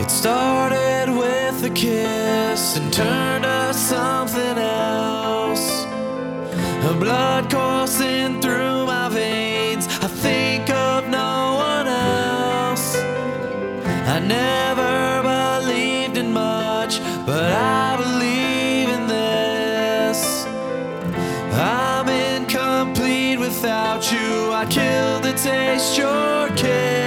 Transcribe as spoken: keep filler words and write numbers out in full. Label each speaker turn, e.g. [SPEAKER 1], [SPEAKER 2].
[SPEAKER 1] It started with a kiss and turned to something else. Her blood coursing through my veins, I think of no one else. I never believed in much, but I believe in this. I'm incomplete without you. I'd kill to taste your kiss.